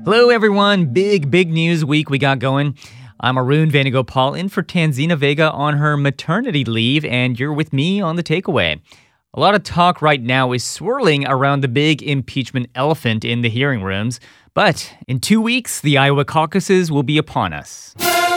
Hello, everyone. Big news week we got going. I'm Arun Venugopal in for Tanzina Vega on her maternity leave, and you're with me on The Takeaway. A lot of talk right now is swirling around the big impeachment elephant in the hearing rooms, but in 2 weeks, the Iowa caucuses will be upon us.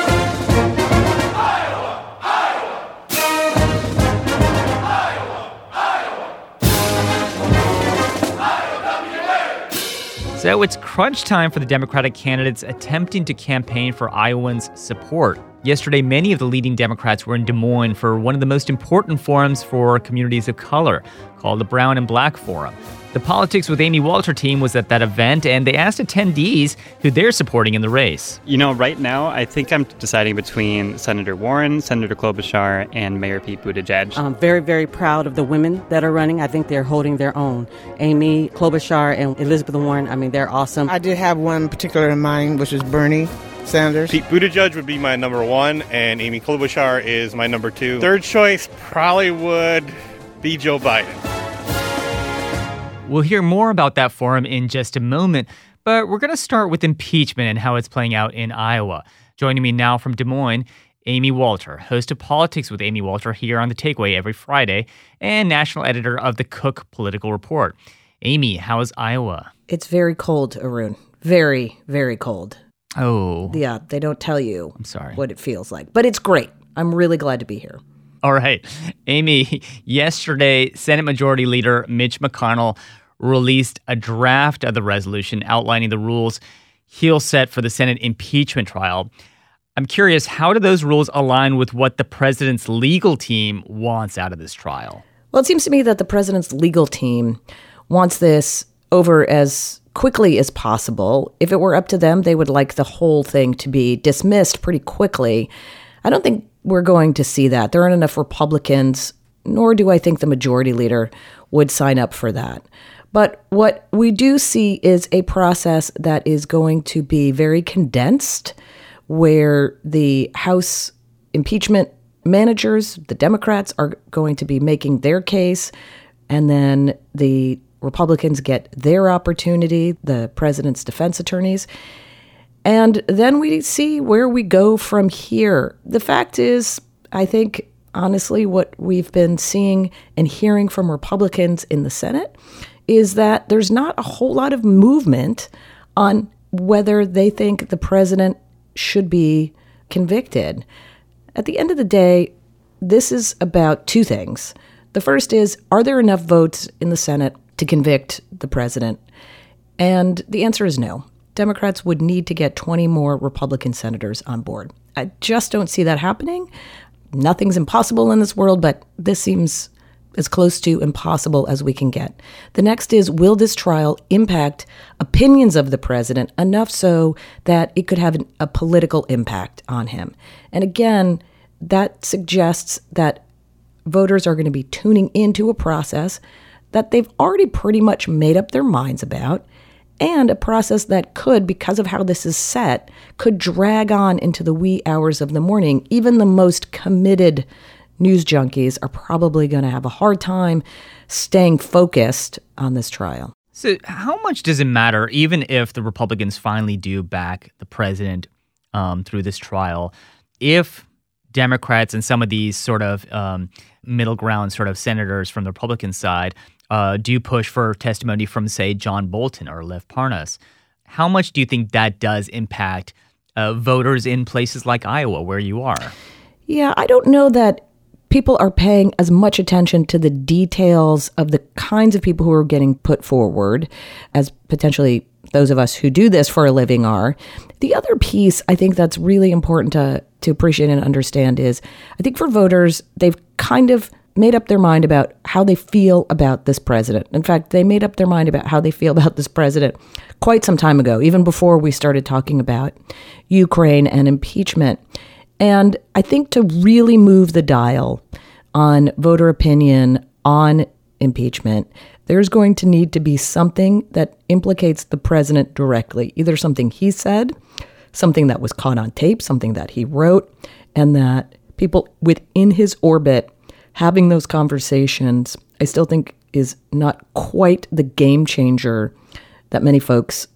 So it's crunch time for the Democratic candidates attempting to campaign for Iowans' support. Yesterday, many of the leading Democrats were in Des Moines for one of the most important forums for communities of color, called the Brown and Black Forum. The Politics with Amy Walter team was at that event, and they asked attendees who they're supporting in the race. You know, right now, I think I'm deciding between Senator Warren, Senator Klobuchar, and Mayor Pete Buttigieg. I'm very proud of the women that are running. I think they're holding their own. Amy Klobuchar and Elizabeth Warren, I mean, they're awesome. I did have one particular in mind, which is Bernie Sanders. Pete Buttigieg would be my number one, and Amy Klobuchar is my number two. Third choice probably would be Joe Biden. We'll hear more about that forum in just a moment, but we're going to start with impeachment and how it's playing out in Iowa. Joining me now from Des Moines, Amy Walter, host of Politics with Amy Walter here on The Takeaway every Friday, and national editor of the Cook Political Report. Amy, how is Iowa? It's very cold, Arun. Very cold. Oh. Yeah, they don't tell you I'm sorry. what it feels like, but it's great. I'm really glad to be here. All right. Amy, yesterday, Senate Majority Leader Mitch McConnell released a draft of the resolution outlining the rules he'll set for the Senate impeachment trial. I'm curious, how do those rules align with what the president's legal team wants out of this trial? Well, it seems to me that the president's legal team wants this over as quickly as possible. If it were up to them, they would like the whole thing to be dismissed pretty quickly. I don't think we're going to see that. There aren't enough Republicans, nor do I think the majority leader would sign up for that. But what we do see is a process that is going to be very condensed, where the House impeachment managers, the Democrats, are going to be making their case, and then the Republicans get their opportunity, the president's defense attorneys. And then we see where we go from here. The fact is, I think, honestly, what we've been seeing and hearing from Republicans in the Senate is that there's not a whole lot of movement on whether they think the president should be convicted. At the end of the day, this is about two things. The first is, are there enough votes in the Senate to convict the president? And the answer is no. Democrats would need to get 20 more Republican senators on board. I just don't see that happening. Nothing's impossible in this world, but this seems as close to impossible as we can get. The next is, will this trial impact opinions of the president enough so that it could have a political impact on him? And again, that suggests that voters are going to be tuning into a process that they've already pretty much made up their minds about, and a process that could, because of how this is set, could drag on into the wee hours of the morning. Even the most committed news junkies are probably going to have a hard time staying focused on this trial. So how much does it matter, even if the Republicans finally do back the president through this trial, if Democrats and some of these sort of middle ground sort of senators from the Republican side do push for testimony from, say, John Bolton or Lev Parnas? How much do you think that does impact voters in places like Iowa, where you are? Yeah, I don't know that people are paying as much attention to the details of the kinds of people who are getting put forward as potentially those of us who do this for a living are. The other piece I think that's really important to appreciate and understand is, I think for voters, they've kind of made up their mind about how they feel about this president. In fact, they made up their mind about how they feel about this president quite some time ago, even before we started talking about Ukraine and impeachment. And I think to really move the dial on voter opinion on impeachment, there's going to need to be something that implicates the president directly, either something he said, something that was caught on tape, something that he wrote, and that people within his orbit having those conversations, I still think is not quite the game changer that many folks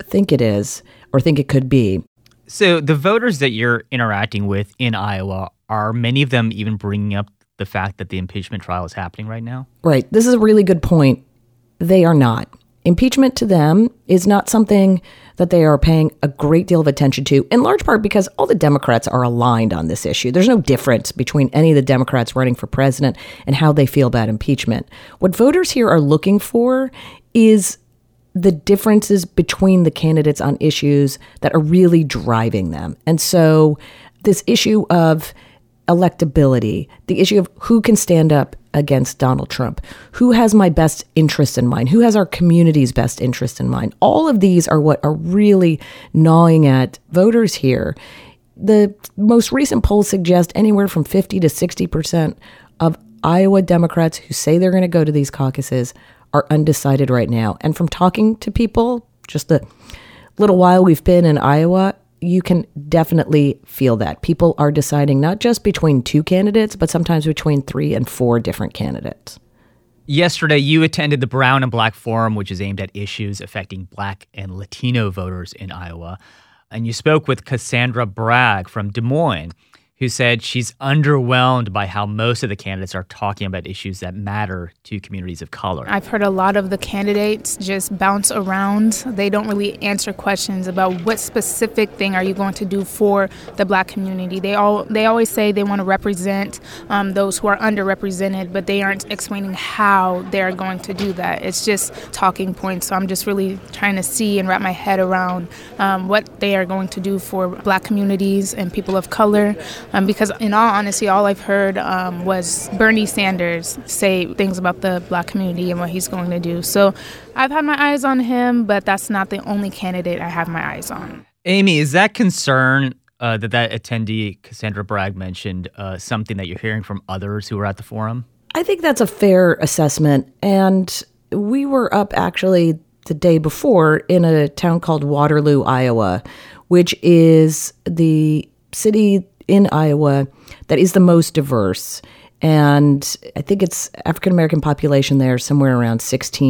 think it is or think it could be. So the voters that you're interacting with in Iowa, are many of them even bringing up the fact that the impeachment trial is happening right now? Right. This is a really good point. They are not. Impeachment to them is not something that they are paying a great deal of attention to, in large part because all the Democrats are aligned on this issue. There's no difference between any of the Democrats running for president and how they feel about impeachment. What voters here are looking for is the differences between the candidates on issues that are really driving them. And so this issue of electability, the issue of who can stand up against Donald Trump, who has my best interest in mind, who has our community's best interest in mind. All of these are what are really gnawing at voters here. The most recent polls suggest anywhere from 50 to 60% of Iowa Democrats who say they're going to go to these caucuses are undecided right now. And from talking to people, just the little while we've been in Iowa, you can definitely feel that. People are deciding not just between two candidates, but sometimes between 3 and 4 different candidates. Yesterday, you attended the Brown and Black Forum, which is aimed at issues affecting Black and Latino voters in Iowa. And you spoke with Cassandra Bragg from Des Moines, who said she's underwhelmed by how most of the candidates are talking about issues that matter to communities of color. I've heard a lot of the candidates just bounce around. They don't really answer questions about what specific thing are you going to do for the Black community. They always say they want to represent those who are underrepresented, but they aren't explaining how they're going to do that. It's just talking points. So I'm just really trying to see and wrap my head around what they are going to do for Black communities and people of color. Because in all honesty, all I've heard was Bernie Sanders say things about the Black community and what he's going to do. So I've had my eyes on him, but that's not the only candidate I have my eyes on. Amy, is that concern that attendee Cassandra Bragg mentioned something that you're hearing from others who were at the forum? I think that's a fair assessment. And we were up actually the day before in a town called Waterloo, Iowa, which is the city in Iowa that is the most diverse. And I think it's African-American population there, somewhere around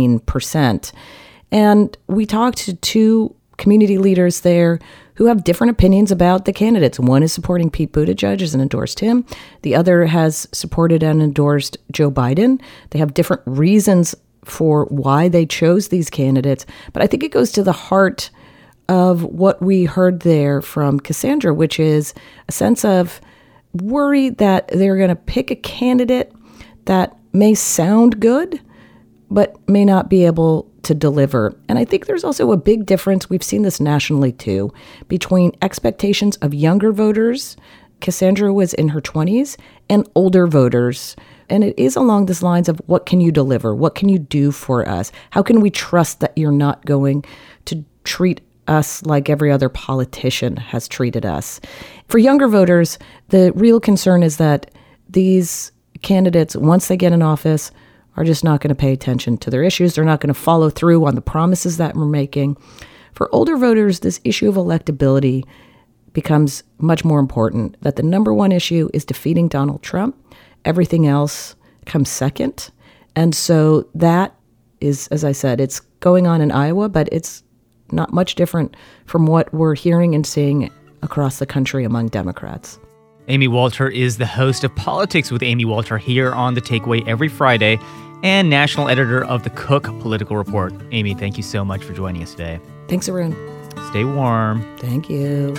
16%. And we talked to 2 community leaders there who have different opinions about the candidates. One is supporting Pete Buttigieg and endorsed him. The other has supported and endorsed Joe Biden. They have different reasons for why they chose these candidates. But I think it goes to the heart of what we heard there from Cassandra, which is a sense of worry that they're going to pick a candidate that may sound good, but may not be able to deliver. And I think there's also a big difference, we've seen this nationally too, between expectations of younger voters, Cassandra was in her 20s, and older voters. And it is along these lines of what can you deliver? What can you do for us? How can we trust that you're not going to treat us like every other politician has treated us? For younger voters, the real concern is that these candidates, once they get in office, are just not going to pay attention to their issues. They're not going to follow through on the promises that we're making. For older voters, this issue of electability becomes much more important, that the number one issue is defeating Donald Trump. Everything else comes second. And so that is, as I said, it's going on in Iowa, but it's not much different from what we're hearing and seeing across the country among Democrats. Amy Walter is the host of Politics with Amy Walter here on The Takeaway every Friday and national editor of the Cook Political Report. Amy, thank you so much for joining us today. Thanks, Arun. Stay warm. Thank you.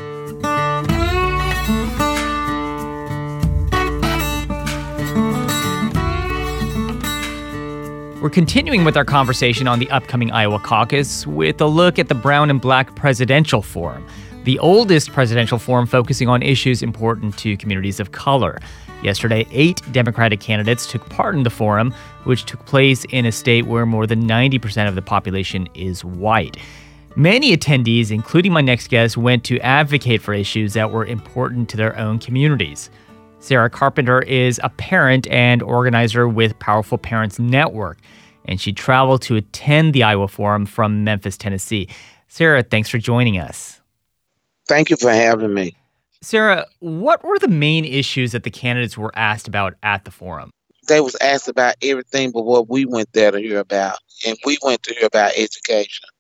We're continuing with our conversation on the upcoming Iowa caucus with a look at the Brown and Black Presidential Forum, the oldest presidential forum focusing on issues important to communities of color. Yesterday, 8 Democratic candidates took part in the forum, which took place in a state where more than 90% of the population is white. Many attendees, including my next guest, went to advocate for issues that were important to their own communities. Sarah Carpenter is a parent and organizer with Powerful Parents Network, and she traveled to attend the Iowa Forum from Memphis, Tennessee. Sarah, thanks for joining us. Thank you for having me. Sarah, what were the main issues that the candidates were asked about at the forum? They was asked about everything but what we went there to hear about, and we went to hear about education.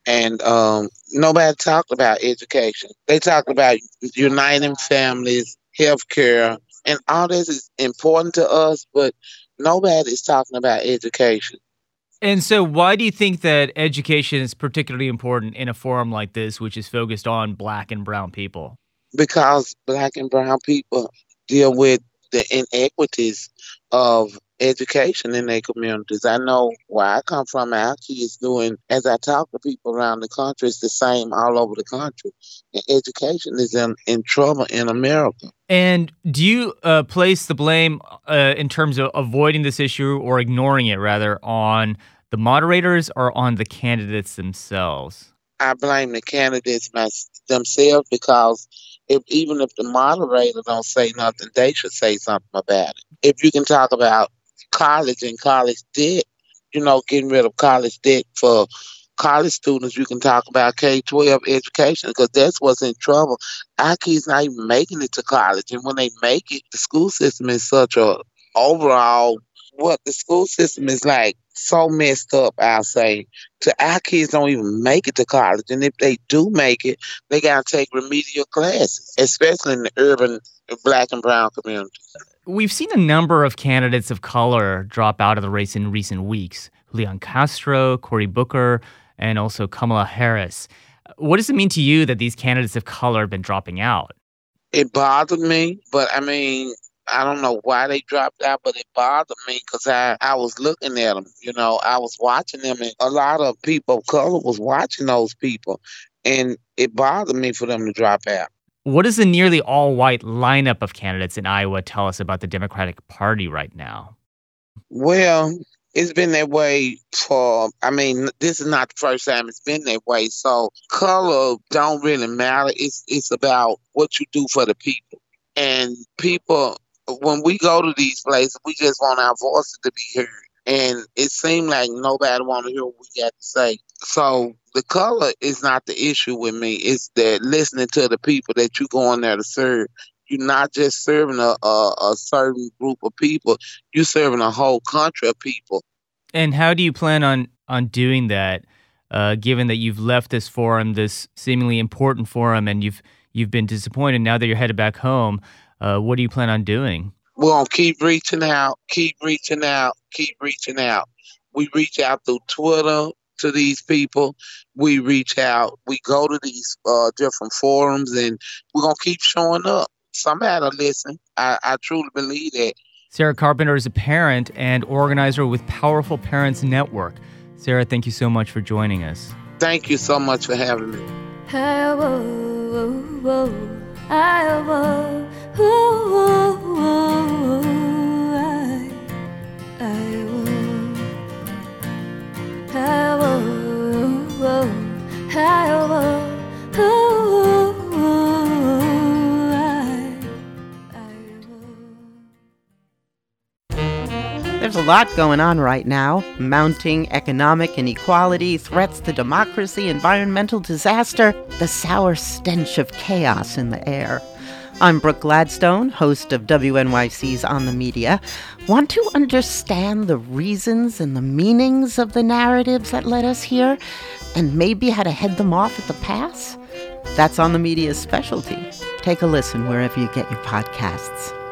And nobody talked about education. They talked about uniting families, health care, and all this is important to us, but nobody's talking about education. And so why do you think that education is particularly important in a forum like this, which is focused on Black and brown people? Because Black and brown people deal with the inequities of education in their communities. I know where I come from, our kids doing, as I talk to people around the country, it's the same all over the country. And education is in trouble in America. And do you place the blame in terms of avoiding this issue or ignoring it, rather, on the moderators or on the candidates themselves? I blame the candidates themselves because even if the moderator don't say nothing, they should say something about it. If you can talk about college and college debt, getting rid of college debt for college students, you can talk about K-12 education because that's what's in trouble. Our kids not even making it to college. And when they make it, the school system is such a overall, the school system is like so messed up, I'll say. Our kids don't even make it to college. And if they do make it, they got to take remedial classes, especially in the urban Black and brown communities. We've seen a number of candidates of color drop out of the race in recent weeks. Julian Castro, Cory Booker, and also Kamala Harris. What does it mean to you that these candidates of color have been dropping out? It bothered me, but I don't know why they dropped out, but it bothered me because I was looking at them. I was watching them, and a lot of people of color was watching those people, and it bothered me for them to drop out. What does the nearly all-white lineup of candidates in Iowa tell us about the Democratic Party right now? Well, it's been that way this is not the first time it's been that way. So color don't really matter. It's about what you do for the people. And people, when we go to these places, we just want our voices to be heard. And it seemed like nobody want to hear what we got to say. So the color is not the issue with me. It's that listening to the people that you go in there to serve. You're not just serving a certain group of people. You're serving a whole country of people. And how do you plan on doing that, given that you've left this forum, this seemingly important forum, and you've been disappointed now that you're headed back home? What do you plan on doing? We're going to keep reaching out. We reach out through Twitter to these people. We reach out. We go to these different forums, and we're going to keep showing up. Somebody will listen. I truly believe that. Sarah Carpenter is a parent and organizer with Powerful Parents Network. Sarah, thank you so much for joining us. Thank you so much for having me. There's a lot going on right now. Mounting economic inequality, threats to democracy, environmental disaster, the sour stench of chaos in the air. I'm Brooke Gladstone, host of WNYC's On the Media. Want to understand the reasons and the meanings of the narratives that led us here, and maybe how to head them off at the pass? That's On the Media's specialty. Take a listen wherever you get your podcasts.